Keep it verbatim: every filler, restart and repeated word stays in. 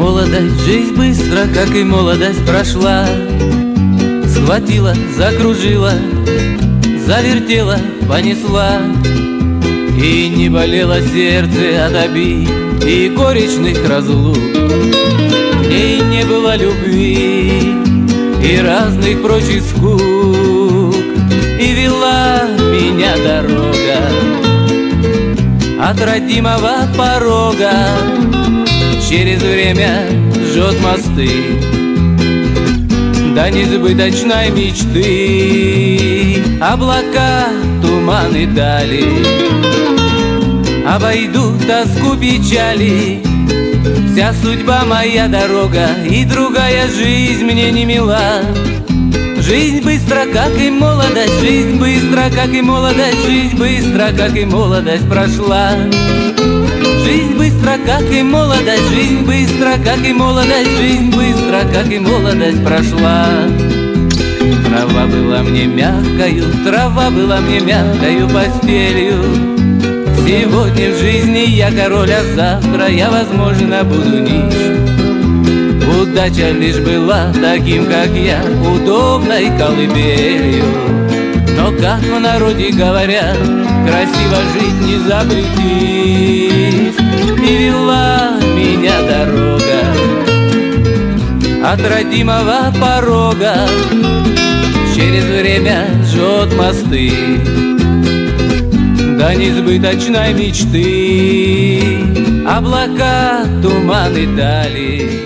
Молодость, жизнь быстро, как и молодость, прошла. Схватила, закружила, завертела, понесла. И не болело сердце от обид и горечных разлук. И не было любви и разных прочих скук. И вела меня дорога от родимого порога. Через время жжет мосты до несбыточной мечты. Облака, туманы дали обойдут тоску, печали. Вся судьба моя дорога, и другая жизнь мне не мила. Жизнь быстро, как и молодость, жизнь быстро, как и молодость, жизнь быстро, как и молодость прошла. Жизнь быстро, как и молодость, жизнь быстро, как и молодость, жизнь быстро, как и молодость прошла. Трава была мне мягкою, трава была мне мягкою постелью. Сегодня в жизни я король, а завтра я, возможно, буду нищ. Удача лишь была таким, как я, удобной колыбелью. Но как в народе говорят, красиво жить не запретишь. И вела меня дорога от родимого порога. Через время жжет мосты до несбыточной мечты. Облака, туманы дали